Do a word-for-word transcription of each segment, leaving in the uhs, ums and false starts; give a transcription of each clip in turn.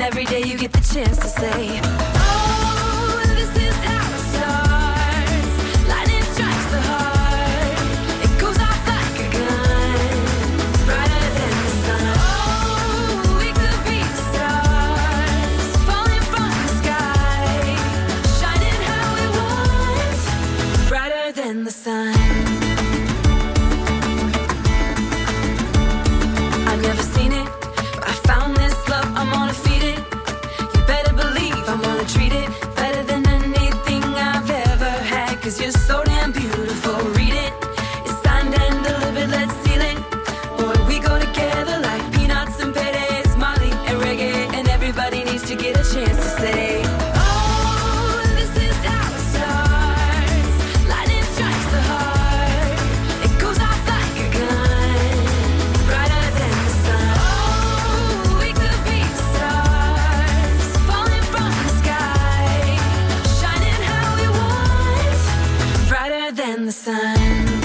every day you get the chance to say, oh, this is how it starts. Lightning strikes the heart. It goes off like a gun, brighter than the sun. Oh, we could be the stars, falling from the sky, shining how we want, brighter than the sun. I've never seen it, but I found this love, I'm gonna feed it. You better believe I'm gonna treat it better than anything I've ever had. Cause you're so damn beautiful, read it. It's signed and delivered, let's seal it. Boy, we go together like peanuts and paydays, Molly and reggae. And everybody needs to get a chance to say, oh, this is how it starts. Lightning strikes the heart. It goes off like a gun, brighter than the sun. Oh, we could be the stars, falling from the sky, shining how we want, brighter than the sun.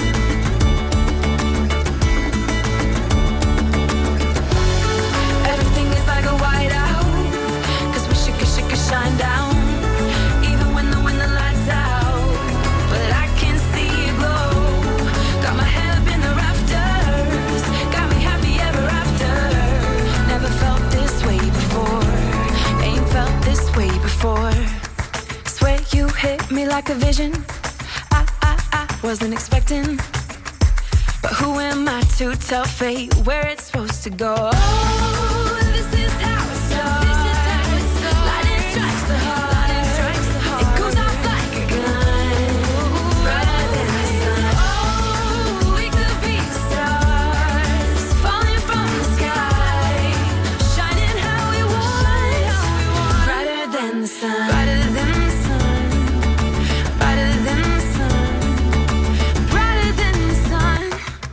Everything is like a whiteout, cause we should, should, should shine down, even when the, when the lights out. But I can see it glow, got my head up in the rafters, got me happy ever after. Never felt this way before, ain't felt this way before. Swear you hit me like a vision, I, I, I wasn't expecting. But who am I to tell fate where it's supposed to go? Oh, this is how it starts. Lightning strikes the heart. It goes off like a gun, brighter than the sun. Oh, we could be the stars, falling from the sky, shining how we want, brighter than the sun. Brighter than the sun. Brighter than the sun. Brighter than the sun.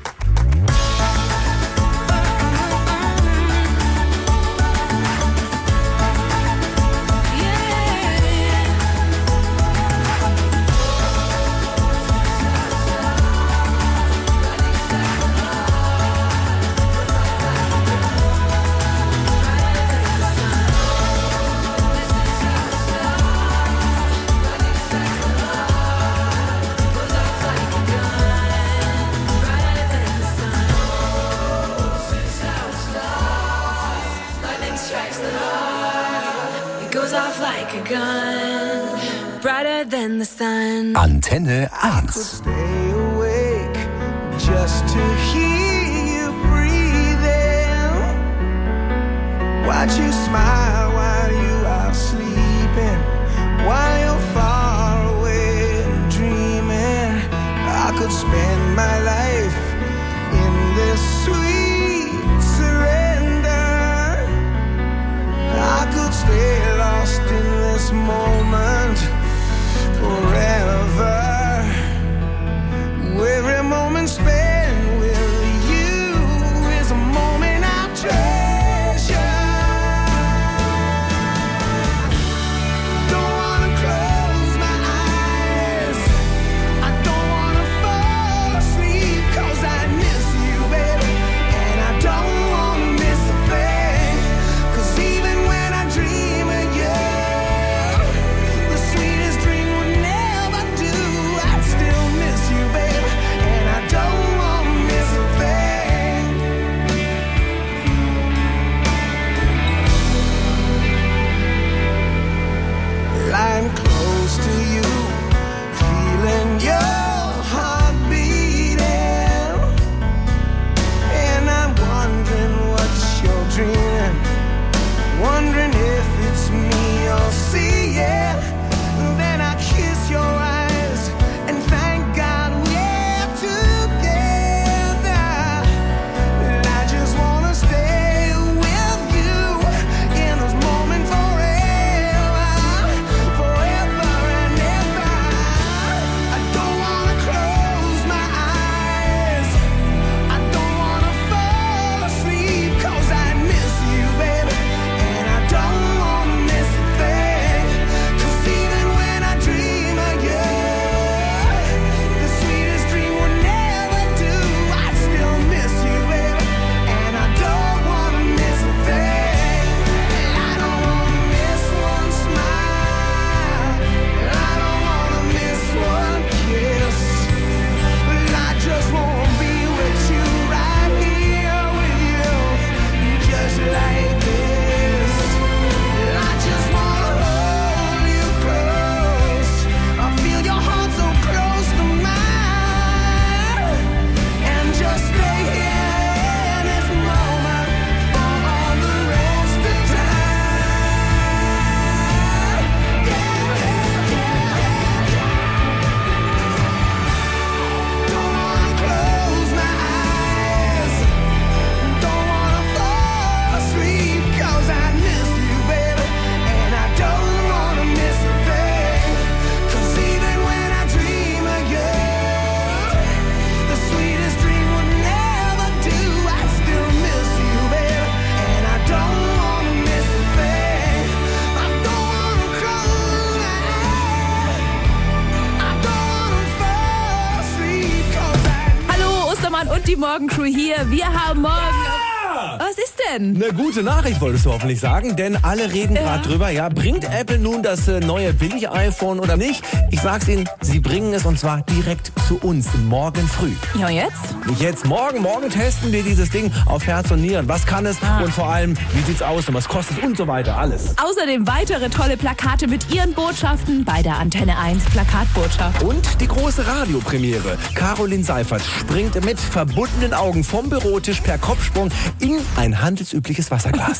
Lightning strikes the heart. It goes off like a gun, brighter than the sun. Antenne eins. Stay awake just to hear you breathing. Watch you smile while you are sleeping, while you're far away and dreaming. I could spend my life in this sweet surrender. I could stay lost in this moment forever. Every moment spent with you is a moment I treasure. die Morgencrew hier. Wir haben morgen... Was ist denn? Eine gute Nachricht wolltest du hoffentlich sagen, denn alle reden Ja. gerade drüber. Ja, bringt Apple nun das äh, neue Billig-iPhone oder nicht? Ich sag's Ihnen, sie bringen es und zwar direkt zu uns morgen früh. Ja, und jetzt? Nicht jetzt, morgen, morgen testen wir dieses Ding auf Herz und Nieren. Was kann es Ah. und vor allem, wie sieht's aus und was kostet es und so weiter, alles. Außerdem weitere tolle Plakate mit Ihren Botschaften bei der Antenne eins Plakatbotschaft. Und die große Radiopremiere. Caroline Seifert springt mit verbundenen Augen vom Bürotisch per Kopfsprung in ein handelsübliches Wasserglas.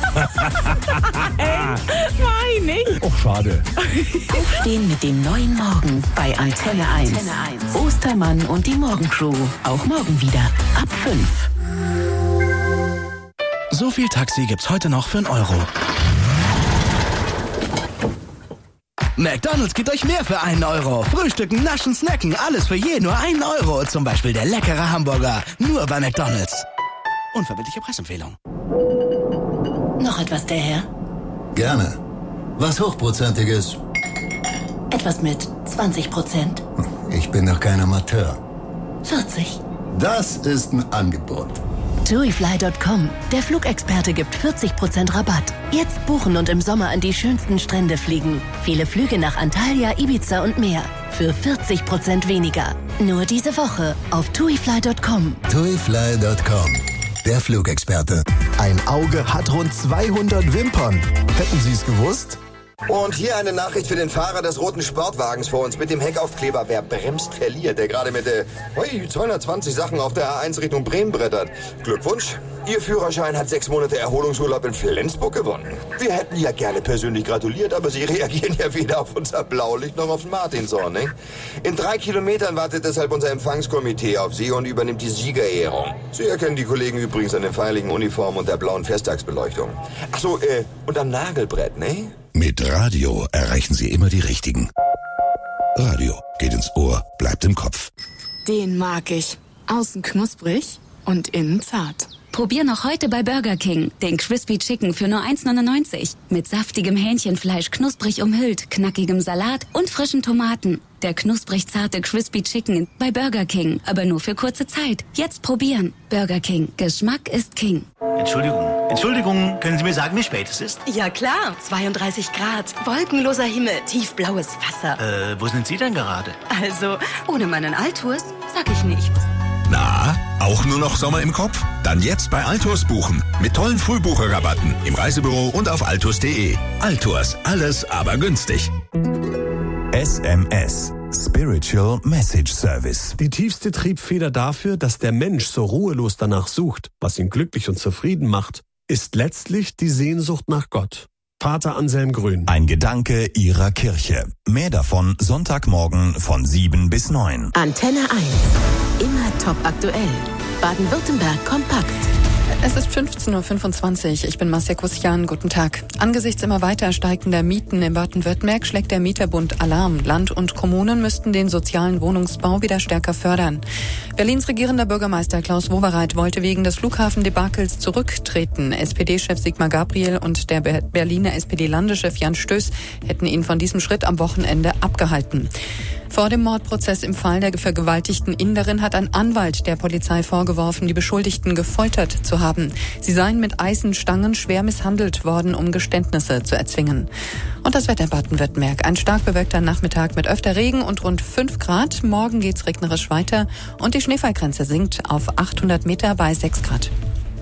Nein, nicht. Och, schade. Aufstehen mit dem neuen Morgen bei Antenne eins. Ostermann und die Morgencrew. Auch morgen wieder. Ab fünf. So viel Taxi gibt's heute noch für einen Euro. McDonald's gibt euch mehr für einen Euro. Frühstücken, naschen, snacken, alles für je nur einen Euro. Zum Beispiel der leckere Hamburger. Nur bei McDonald's. Unverbindliche Preisempfehlung. Noch etwas, der Herr? Gerne. Was Hochprozentiges. Etwas mit zwanzig Prozent. Ich bin doch kein Amateur. vierzig. Das ist ein Angebot. TUI Fly Punkt com. Der Flugexperte gibt vierzig Prozent Rabatt. Jetzt buchen und im Sommer an die schönsten Strände fliegen. Viele Flüge nach Antalya, Ibiza und mehr. Für vierzig Prozent weniger. Nur diese Woche auf TUI Fly Punkt com. TUI Fly Punkt com. Der Flugexperte. Ein Auge hat rund zweihundert Wimpern. Hätten Sie es gewusst? Und hier eine Nachricht für den Fahrer des roten Sportwagens vor uns mit dem Heckaufkleber. Wer bremst, verliert. Der gerade mit der hui, zweihundertzwanzig Sachen auf der A eins Richtung Bremen brettert. Glückwunsch. Ihr Führerschein hat sechs Monate Erholungsurlaub in Flensburg gewonnen. Wir hätten ja gerne persönlich gratuliert, aber Sie reagieren ja weder auf unser Blaulicht noch aufs Martinshorn, ne? In drei Kilometern wartet deshalb unser Empfangskomitee auf Sie und übernimmt die Siegerehrung. Sie erkennen die Kollegen übrigens an den feierlichen Uniformen und der blauen Festtagsbeleuchtung. Ach so, äh, und am Nagelbrett, ne? Mit Radio erreichen Sie immer die Richtigen. Radio geht ins Ohr, bleibt im Kopf. Den mag ich. Außen knusprig und innen zart. Probier noch heute bei Burger King den Crispy Chicken für nur eins neunundneunzig. Mit saftigem Hähnchenfleisch, knusprig umhüllt, knackigem Salat und frischen Tomaten. Der knusprig zarte Crispy Chicken bei Burger King, aber nur für kurze Zeit. Jetzt probieren. Burger King. Geschmack ist King. Entschuldigung, Entschuldigung, können Sie mir sagen, wie spät es ist? Ja klar, zweiunddreißig Grad, wolkenloser Himmel, tiefblaues Wasser. Äh, wo sind Sie denn gerade? Also, ohne meinen Altours sag ich nichts. Na, auch nur noch Sommer im Kopf? Dann jetzt bei Altours buchen. Mit tollen Frühbucherrabatten im Reisebüro und auf altours punkt de. Altours, alles aber günstig. S M S. Spiritual Message Service. Die tiefste Triebfeder dafür, dass der Mensch so ruhelos danach sucht, was ihn glücklich und zufrieden macht, ist letztlich die Sehnsucht nach Gott. Pater Anselm Grün. Ein Gedanke Ihrer Kirche. Mehr davon Sonntagmorgen von sieben bis neun. Antenne eins. Immer top aktuell. Baden-Württemberg kompakt. Es ist fünfzehn Uhr fünfundzwanzig. Ich bin Masja Kusian. Guten Tag. Angesichts immer weiter steigender Mieten in Baden-Württemberg schlägt der Mieterbund Alarm. Land und Kommunen müssten den sozialen Wohnungsbau wieder stärker fördern. Berlins regierender Bürgermeister Klaus Wowereit wollte wegen des Flughafendebakels zurücktreten. S P D-Chef Sigmar Gabriel und der Berliner S P D-Landeschef Jan Stöß hätten ihn von diesem Schritt am Wochenende abgehalten. Vor dem Mordprozess im Fall der vergewaltigten Inderin hat ein Anwalt der Polizei vorgeworfen, die Beschuldigten gefoltert zu haben. Sie seien mit Eisenstangen schwer misshandelt worden, um Geständnisse zu erzwingen. Und das Wetter Baden-Württemberg. Ein stark bewölkter Nachmittag mit öfter Regen und rund fünf Grad. Morgen geht's regnerisch weiter und die Schneefallgrenze sinkt auf achthundert Meter bei sechs Grad.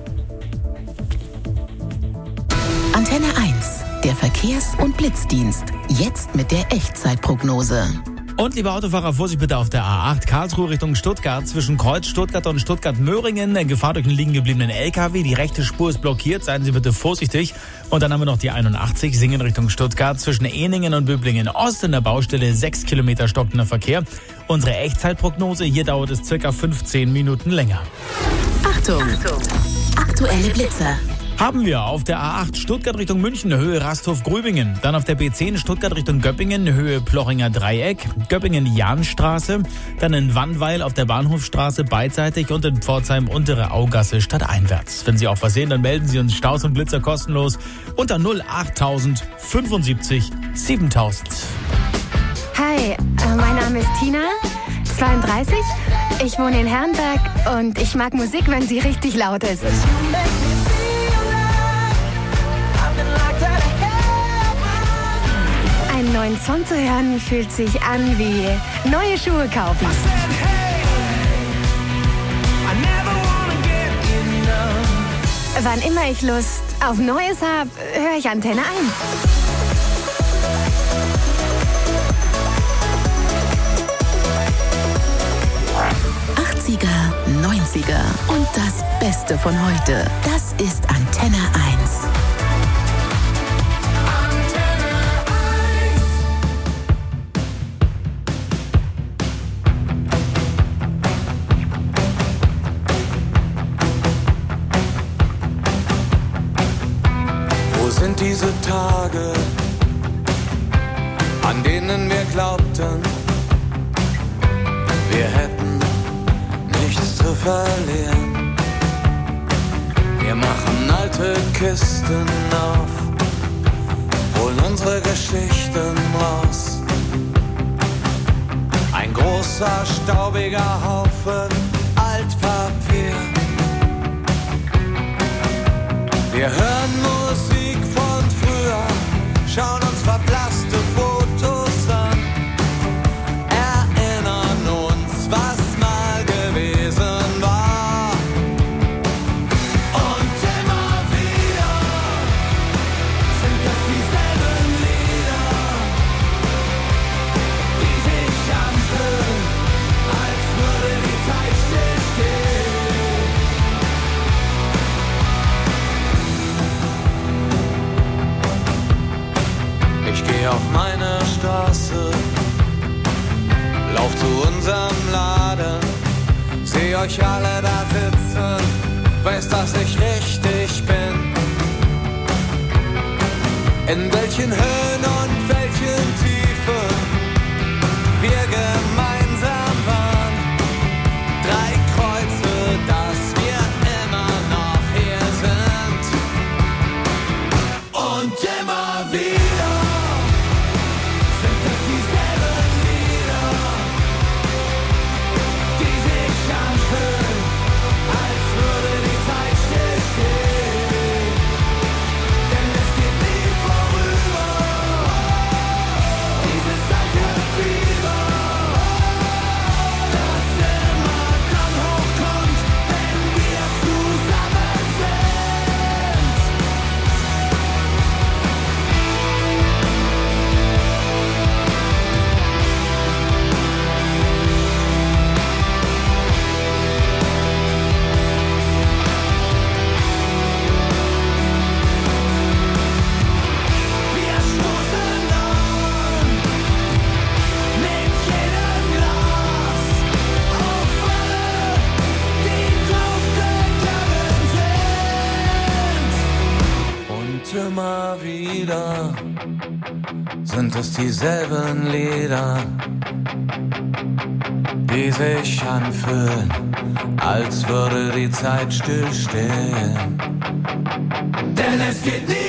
Antenne eins. Der Verkehrs- und Blitzdienst. Jetzt mit der Echtzeitprognose. Und liebe Autofahrer, Vorsicht bitte auf der A acht Karlsruhe Richtung Stuttgart. Zwischen Kreuz Stuttgart und Stuttgart-Möhringen. Gefahr durch einen liegen gebliebenen L K W. Die rechte Spur ist blockiert. Seien Sie bitte vorsichtig. Und dann haben wir noch die einundachtzig Singen Richtung Stuttgart. Zwischen Ehningen und Böblingen Ost in der Baustelle. Sechs Kilometer stockender Verkehr. Unsere Echtzeitprognose. Hier dauert es circa fünfzehn Minuten länger. Achtung! Achtung. Aktuelle Blitzer. Haben wir auf der A acht Stuttgart Richtung München, Höhe Rasthof-Grübingen. Dann auf der B zehn Stuttgart Richtung Göppingen, Höhe Plochinger Dreieck. Göppingen-Jahnstraße. Dann in Wannweil auf der Bahnhofstraße beidseitig und in Pforzheim untere Augasse stadteinwärts. Wenn Sie auch was sehen, dann melden Sie uns Staus und Blitzer kostenlos unter null achttausend fünfundsiebzig siebentausend. Hi, äh, mein Name ist Tina. zweiunddreißig. Ich wohne in Herrenberg und ich mag Musik, wenn sie richtig laut ist. Einen neuen Song zu hören fühlt sich an wie neue Schuhe kaufen. Wann immer ich Lust auf Neues habe, höre ich Antenne eins. achtziger, neunziger und das Beste von heute. Das ist Antenne eins. Wo sind diese Tage, an denen wir glaubten, wir hätten nichts zu verlieren? Wir machen alte Kisten auf, holen unsere Geschichten raus. Ein großer, staubiger Haufen Altpapier. Wir hören Musik von früher, schauen uns verblasste Fotos an, erinnern uns, was mal gewesen war. Und immer wieder sind es dieselben Lieder, die sich anfühlen, als würde die Zeit stillstehen. Ich geh auf meine Straße, lauf zu unserem Laden, seh euch alle da sitzen, weiß, dass ich richtig bin. In welchen Höhen und welchen Tiefen wir gemeinsam waren. Drei Kreuze, dass wir immer noch hier sind. Und immer wieder sind es dieselben Lieder, die sich anfühlen, als würde die Zeit stillstehen. Denn es geht nie vorüber, dieses alte Fieber, das immer dann hochkommt, wenn wir zusammen sind. Wir stoßen an mit jedem Glas auf alle, die draufgegangen sind. Und immer wieder sind es dieselben Lieder, die sich anfühlen, als würde die Zeit stillstehen. Denn es geht nie